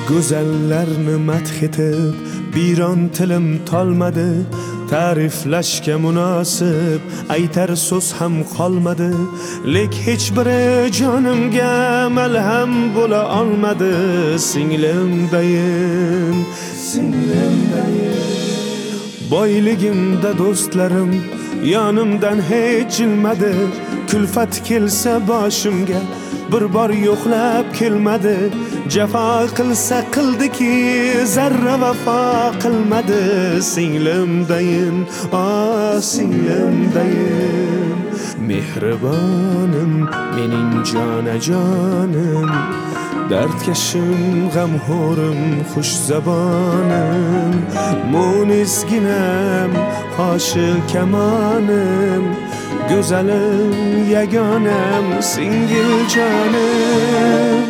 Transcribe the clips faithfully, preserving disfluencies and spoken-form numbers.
go'zallarni madh etib biron tilim tolmadi, ta'riflashga munosib aytar so'z ham qolmadi, lek hech biri jonimga malham bo'la olmadi. Singlimdayin, singlimdayin, boyligimda do'stlarim yonimdan hech jilmadi, kulfat kelsa boshimga bir bor yo'qlab kelmadi, jafo qilsa qildiki zarra vafo qilmadi. Singlimdayin, ah singlimdayin, mehribonim mening jonajonim, dardkashim g'amxo'rim xush zabonim, munisginam qoshi kamonim, go'zalim yagonam singil jonim.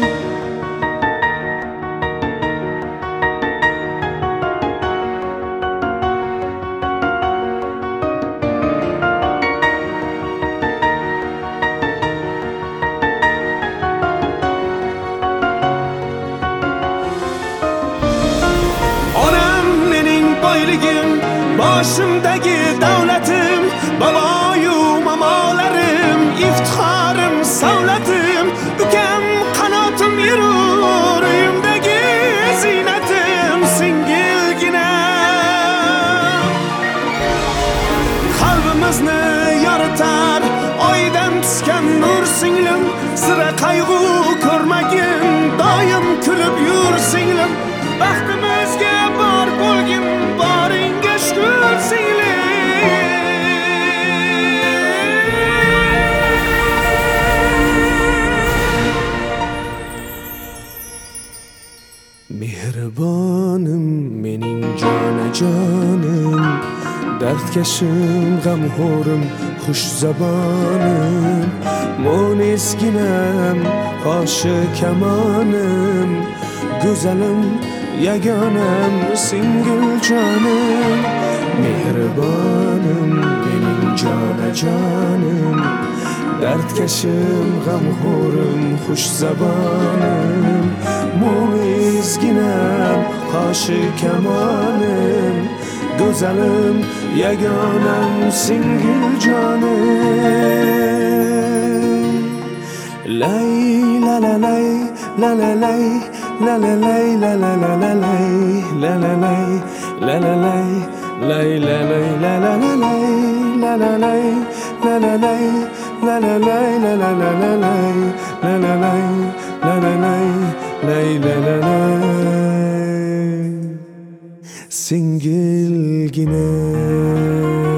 Onam mening boyligim, boshimdagi davlatim, baboyu mamolarim, iftixorim, savlatim, ukam qanotim, yurur uyimdagi ziynatim, singilgina qalbimizni yoritar oydan tushgan nur singlim, sira qayg'u ko'rmagin, doim kulib yur singlim, baxtimizga bor bo'lgin, boringga shukr singlim. Mehribonim mening jonajonim, dardkashim g'amxo'rim xush zabonim, munisginam qoshi kamonim, go'zalim yagonam singil jonim. Mehribonim mening jonajonim, dardkashim g'amxo'rim xush zabonim, munisginam qoshi kamonim, go'zalim yagonam singil jonim. Lay la la lay la la lay la la lay la la la la lay la la lay la la lay lay la lay la la la lay la la lay la la lay la la lay la la la la lay la la lay la la lay lay la la lay singilgina.